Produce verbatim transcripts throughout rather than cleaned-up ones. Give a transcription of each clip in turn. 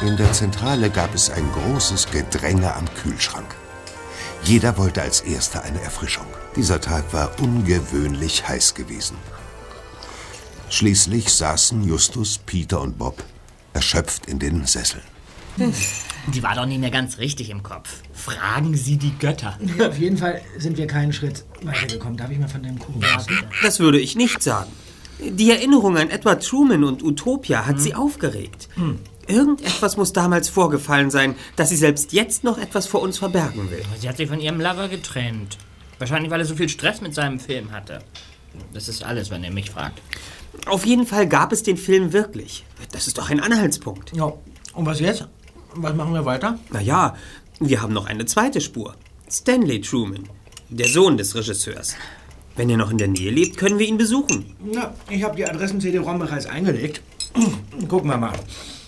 In der Zentrale gab es ein großes Gedränge am Kühlschrank. Jeder wollte als Erster eine Erfrischung. Dieser Tag war ungewöhnlich heiß gewesen. Schließlich saßen Justus, Peter und Bob erschöpft in den Sesseln. Die war doch nicht mehr ganz richtig im Kopf. Fragen Sie die Götter. Ja, auf jeden Fall sind wir keinen Schritt weitergekommen. Darf ich mal von dem Kuchen essen? Das würde ich nicht sagen. Die Erinnerung an Edward Truman und Utopia hat hm. sie aufgeregt. Hm. Irgendetwas muss damals vorgefallen sein, dass sie selbst jetzt noch etwas vor uns verbergen will. Sie hat sich von ihrem Lover getrennt. Wahrscheinlich, weil er so viel Stress mit seinem Film hatte. Das ist alles, wenn er mich fragt. Auf jeden Fall gab es den Film wirklich. Das ist doch ein Anhaltspunkt. Ja, und was jetzt? Was machen wir weiter? Na ja, wir haben noch eine zweite Spur. Stanley Truman, der Sohn des Regisseurs. Wenn er noch in der Nähe lebt, können wir ihn besuchen. Na, ich habe die Adressen-C D-ROM bereits eingelegt. Gucken wir mal.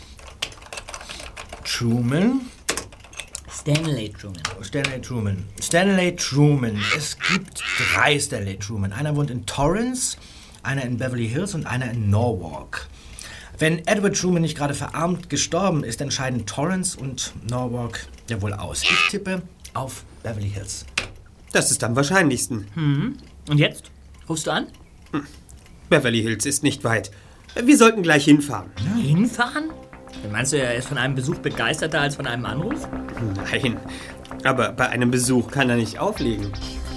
Truman. Stanley Truman. Stanley Truman. Stanley Truman. Es gibt drei Stanley Truman. Einer wohnt in Torrance, einer in Beverly Hills und einer in Norwalk. Wenn Edward Truman nicht gerade verarmt gestorben ist, entscheiden Torrance und Norwalk ja wohl aus. Ich tippe auf Beverly Hills. Das ist am wahrscheinlichsten. Mhm. Und jetzt? Rufst du an? Hm. Beverly Hills ist nicht weit. Wir sollten gleich hinfahren. Ja. Hinfahren? Meinst du, er ist von einem Besuch begeisterter als von einem Anruf? Nein, aber bei einem Besuch kann er nicht auflegen.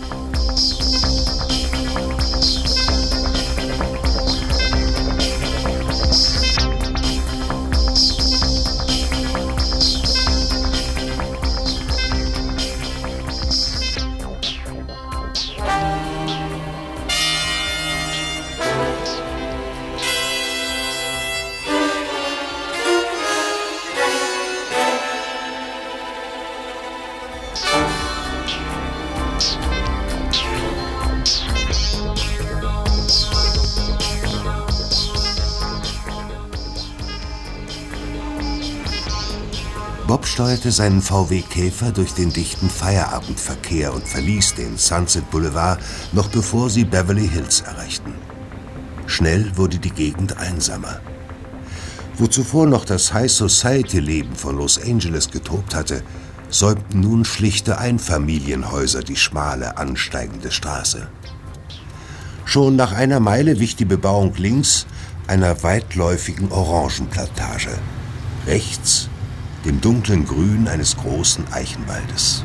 Bob steuerte seinen V W Käfer durch den dichten Feierabendverkehr und verließ den Sunset Boulevard, noch bevor sie Beverly Hills erreichten. Schnell wurde die Gegend einsamer. Wo zuvor noch das High-Society-Leben von Los Angeles getobt hatte, säumten nun schlichte Einfamilienhäuser die schmale, ansteigende Straße. Schon nach einer Meile wich die Bebauung links einer weitläufigen Orangenplantage. Rechts dem dunklen Grün eines großen Eichenwaldes.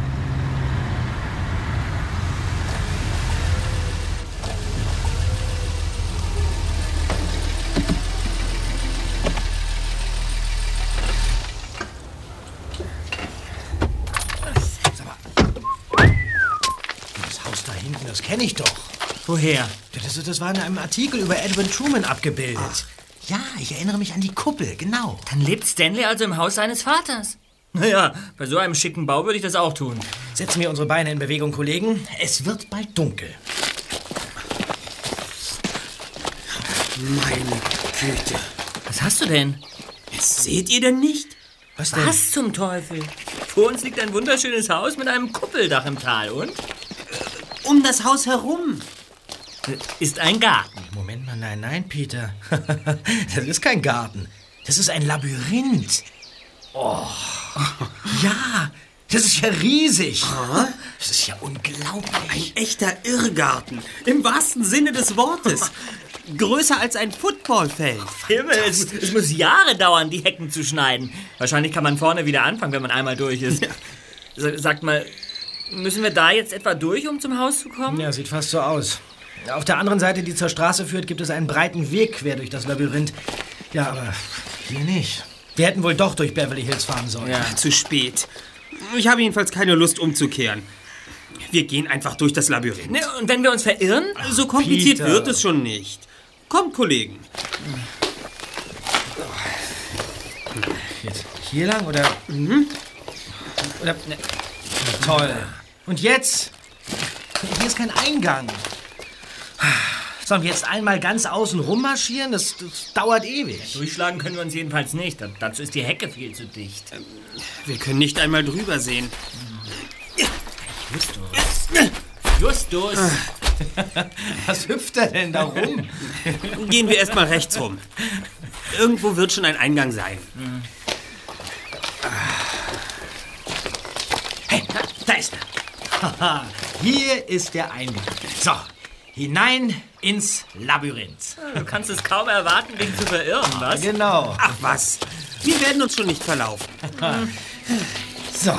Das Haus da hinten, das kenne ich doch. Woher? Das, das war in einem Artikel über Edwin Truman abgebildet. Ach. Ja, ich erinnere mich an die Kuppel, genau. Dann lebt Stanley also im Haus seines Vaters. Naja, bei so einem schicken Bau würde ich das auch tun. Setzen wir unsere Beine in Bewegung, Kollegen. Es wird bald dunkel. Meine Güte. Was hast du denn? Das seht ihr denn nicht? Was denn? Was zum Teufel? Vor uns liegt ein wunderschönes Haus mit einem Kuppeldach im Tal. Und? Um das Haus herum ist ein Garten. Moment mal, nein, nein, Peter. Das ist kein Garten. Das ist ein Labyrinth. Oh. Ja, das ist ja riesig. Das ist ja unglaublich. Ein echter Irrgarten. Im wahrsten Sinne des Wortes. Größer als ein Footballfeld. Himmel, es, es muss Jahre dauern, die Hecken zu schneiden. Wahrscheinlich kann man vorne wieder anfangen, wenn man einmal durch ist. Ja. Sagt mal, müssen wir da jetzt etwa durch, um zum Haus zu kommen? Ja, sieht fast so aus. Auf der anderen Seite, die zur Straße führt, gibt es einen breiten Weg quer durch das Labyrinth. Ja, aber hier nicht. Wir hätten wohl doch durch Beverly Hills fahren sollen. Ja, zu spät. Ich habe jedenfalls keine Lust umzukehren. Wir gehen einfach durch das Labyrinth. Ne, und wenn wir uns verirren? Ach, so kompliziert Peter. Wird es schon nicht. Kommt, Kollegen. Jetzt hier lang oder... Mhm. Oder... Ne. Toll. Und jetzt? Hier ist kein Eingang. Sollen wir jetzt einmal ganz außen rum marschieren? Das, das dauert ewig. Durchschlagen können wir uns jedenfalls nicht. Dazu ist die Hecke viel zu dicht. Wir können nicht einmal drüber sehen. Justus. Justus. Was hüpft er denn da rum? Gehen wir erst mal rechts rum. Irgendwo wird schon ein Eingang sein. ist er. Haha, hier ist der Eingang. So, hinein ins Labyrinth. Du kannst es kaum erwarten, dich zu verirren, was? Genau. Ach was, wir werden uns schon nicht verlaufen. So.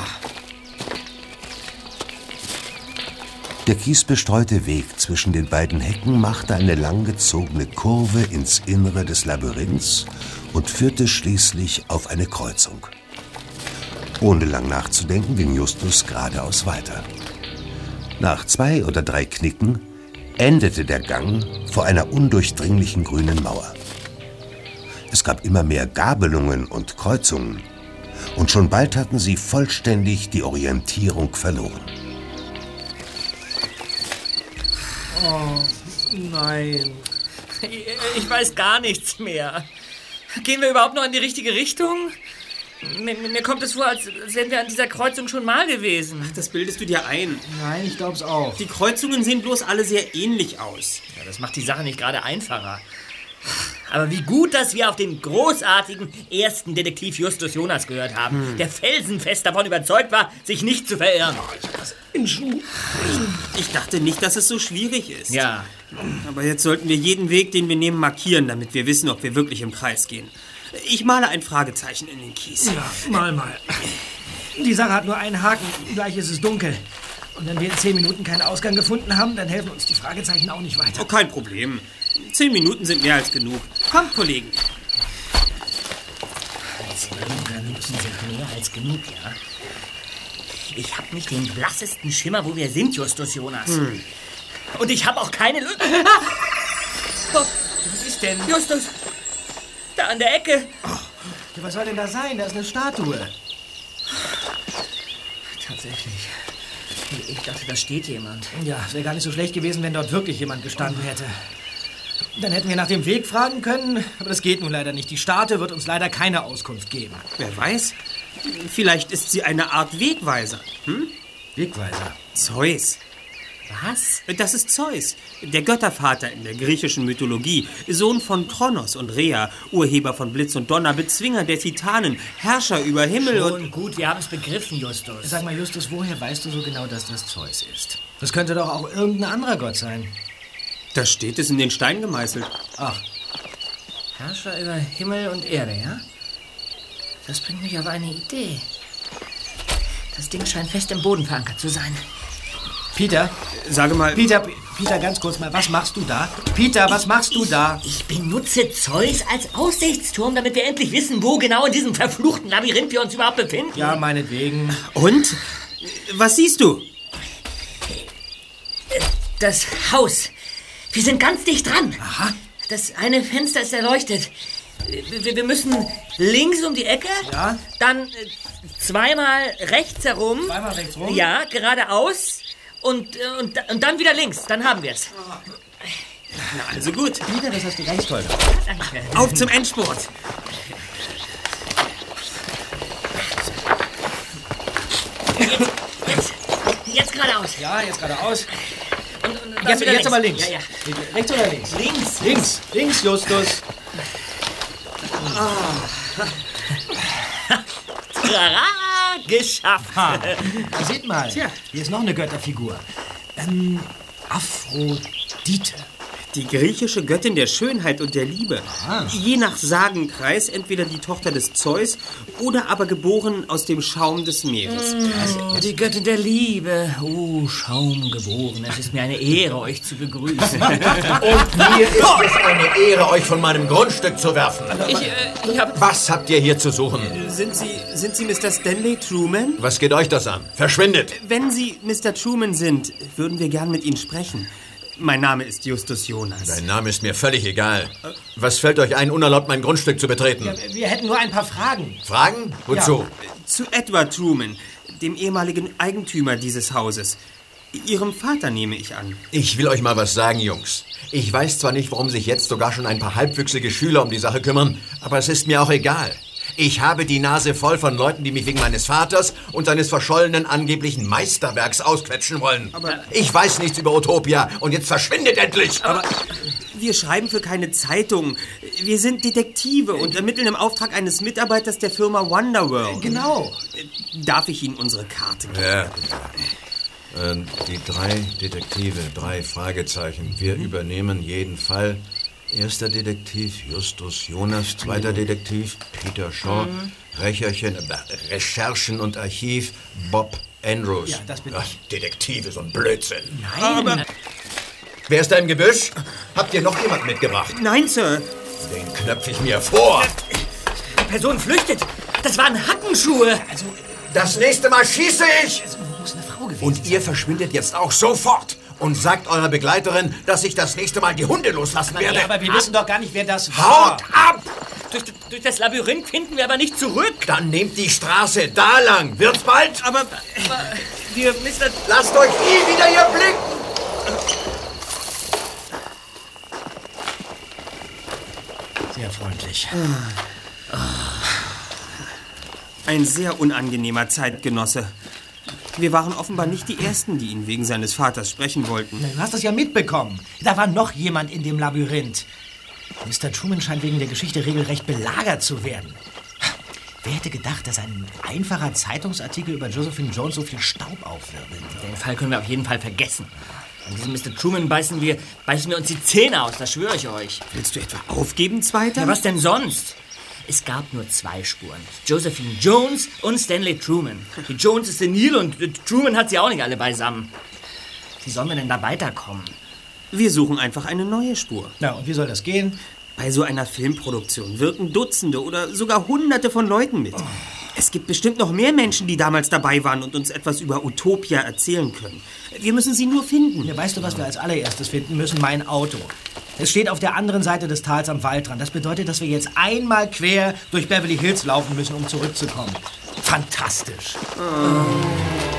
Der kiesbestreute Weg zwischen den beiden Hecken machte eine langgezogene Kurve ins Innere des Labyrinths und führte schließlich auf eine Kreuzung. Ohne lang nachzudenken ging Justus geradeaus weiter. Nach zwei oder drei Knicken endete der Gang vor einer undurchdringlichen grünen Mauer. Es gab immer mehr Gabelungen und Kreuzungen, und schon bald hatten sie vollständig die Orientierung verloren. Oh, nein. Ich weiß gar nichts mehr. Gehen wir überhaupt noch in die richtige Richtung? Mir, mir kommt es vor, als wären wir an dieser Kreuzung schon mal gewesen. Das bildest du dir ein. Nein, ich glaub's auch. Die Kreuzungen sehen bloß alle sehr ähnlich aus. Ja, das macht die Sache nicht gerade einfacher. Aber wie gut, dass wir auf den großartigen ersten Detektiv Justus Jonas gehört haben, hm. der felsenfest davon überzeugt war, sich nicht zu verirren. Ich dachte nicht, dass es so schwierig ist. Ja. Aber jetzt sollten wir jeden Weg, den wir nehmen, markieren, damit wir wissen, ob wir wirklich im Kreis gehen. Ich male ein Fragezeichen in den Kies. Ja, mal mal. Die Sache hat nur einen Haken, gleich ist es dunkel. Und wenn wir in zehn Minuten keinen Ausgang gefunden haben, dann helfen uns die Fragezeichen auch nicht weiter. Oh, kein Problem. Zehn Minuten sind mehr als genug. Kommt, Kollegen. Zehn Minuten sind mehr als genug, ja. Ich habe nicht den blassesten Schimmer, wo wir sind, Justus Jonas. Hm. Und ich habe auch keine Lust. Oh, was ist denn? Justus, da an der Ecke. Oh, was soll denn da sein? Da ist eine Statue. Tatsächlich. Ich dachte, da steht jemand. Ja, es wäre gar nicht so schlecht gewesen, wenn dort wirklich jemand gestanden hätte. Dann hätten wir nach dem Weg fragen können, aber das geht nun leider nicht. Die Statue wird uns leider keine Auskunft geben. Wer weiß? Vielleicht ist sie eine Art Wegweiser. Hm? Wegweiser? Zeus. Was? Das ist Zeus, der Göttervater in der griechischen Mythologie, Sohn von Kronos und Rhea, Urheber von Blitz und Donner, Bezwinger der Titanen, Herrscher über Himmel Schon und... gut, wir haben es begriffen, Justus. Sag mal, Justus, woher weißt du so genau, dass das Zeus ist? Das könnte doch auch irgendein anderer Gott sein. Da steht es in den Stein gemeißelt. Ach. Herrscher über Himmel und Erde, ja? Das bringt mich auf eine Idee. Das Ding scheint fest im Boden verankert zu sein. Peter? Sage mal... Peter, Peter, ganz kurz mal, was machst du da? Peter, was machst du da? Ich benutze Zeus als Aussichtsturm, damit wir endlich wissen, wo genau in diesem verfluchten Labyrinth wir uns überhaupt befinden. Ja, meinetwegen. Und? Was siehst du? Das Haus. Wir sind ganz dicht dran. Aha. Das eine Fenster ist erleuchtet. Wir, wir müssen links um die Ecke. Ja. Dann zweimal rechts herum. Zweimal rechts rum? Ja, geradeaus. Und, und, und dann wieder links. Dann haben wir es. Na, also gut. Peter, das hast du ganz toll. Danke. Auf zum Endspurt. Jetzt, jetzt, jetzt geradeaus. Ja, jetzt geradeaus. Und, und dann Jetzt, wieder jetzt links. aber links. Ja, ja. Rechts oder links? Links. Links. Links, Justus. Trara, geschafft. Ha. Seht mal, Tja. hier ist noch eine Götterfigur. Ähm, Aphrodite. Die griechische Göttin der Schönheit und der Liebe. Ah. Je nach Sagenkreis entweder die Tochter des Zeus oder aber geboren aus dem Schaum des Meeres. Oh, die Göttin der Liebe. Oh, Schaumgeboren. Es ist mir eine Ehre, euch zu begrüßen. Und mir ist es eine Ehre, euch von meinem Grundstück zu werfen. Ich, äh, ich hab... Was habt ihr hier zu suchen? Sind Sie, sind Sie Mister Stanley Truman? Was geht euch das an? Verschwindet! Wenn Sie Mister Truman sind, würden wir gern mit Ihnen sprechen. Mein Name ist Justus Jonas. Dein Name ist mir völlig egal. Was fällt euch ein, unerlaubt mein Grundstück zu betreten? Ja, wir hätten nur ein paar Fragen. Fragen? Wozu? Zu Edward Truman, dem ehemaligen Eigentümer dieses Hauses. Ihrem Vater nehme ich an. Ich will euch mal was sagen, Jungs. Ich weiß zwar nicht, warum sich jetzt sogar schon ein paar halbwüchsige Schüler um die Sache kümmern, aber es ist mir auch egal. Ich habe die Nase voll von Leuten, die mich wegen meines Vaters und seines verschollenen angeblichen Meisterwerks ausquetschen wollen. Aber ich weiß nichts über Utopia und jetzt verschwindet endlich! Aber Wir schreiben für keine Zeitung. Wir sind Detektive und ermitteln im Auftrag eines Mitarbeiters der Firma Wonderworld. Genau. Darf ich Ihnen unsere Karte geben? Ja. Äh, die drei Detektive, drei Fragezeichen. Wir mhm. übernehmen jeden Fall. Erster Detektiv Justus Jonas, zweiter Detektiv Peter Shaw, mhm. Recherchen, äh, Recherchen und Archiv Bob Andrews. Ja, das bitte. Ach, Detektive, so ein Blödsinn. Nein. Aber wer ist da im Gebüsch? Habt ihr noch jemand mitgebracht? Nein, Sir. Den knöpfe ich mir vor. Die Person flüchtet. Das waren Hackenschuhe. Also, das nächste Mal schieße ich. also muss eine Frau gewesen Und ihr verschwindet jetzt auch sofort. Und sagt eurer Begleiterin, dass ich das nächste Mal die Hunde loslassen werde. Ja, aber wir wissen doch gar nicht, wer das war. Haut ab! Durch, durch das Labyrinth finden wir aber nicht zurück. Dann nehmt die Straße da lang. Wird's bald? Aber wir, Mister Lasst euch nie wieder hier blicken! Sehr freundlich. Ein sehr unangenehmer Zeitgenosse. Wir waren offenbar nicht die Ersten, die ihn wegen seines Vaters sprechen wollten. Du hast das ja mitbekommen. Da war noch jemand in dem Labyrinth. Mister Truman scheint wegen der Geschichte regelrecht belagert zu werden. Wer hätte gedacht, dass ein einfacher Zeitungsartikel über Josephine Jones so viel Staub aufwirbelt? Den Fall können wir auf jeden Fall vergessen. An diesem Mister Truman beißen wir, beißen wir uns die Zähne aus, das schwöre ich euch. Willst du etwa aufgeben, Zweiter? Ja, was denn sonst? Es gab nur zwei Spuren. Josephine Jones und Stanley Truman. Die Jones ist senil und Truman hat sie auch nicht alle beisammen. Wie sollen wir denn da weiterkommen? Wir suchen einfach eine neue Spur. Na, und wie soll das gehen? Bei so einer Filmproduktion wirken Dutzende oder sogar Hunderte von Leuten mit. Oh. Es gibt bestimmt noch mehr Menschen, die damals dabei waren und uns etwas über Utopia erzählen können. Wir müssen sie nur finden. Ja, weißt du, was wir als allererstes finden müssen? Mein Auto. Es steht auf der anderen Seite des Tals am Waldrand. Das bedeutet, dass wir jetzt einmal quer durch Beverly Hills laufen müssen, um zurückzukommen. Fantastisch. Oh.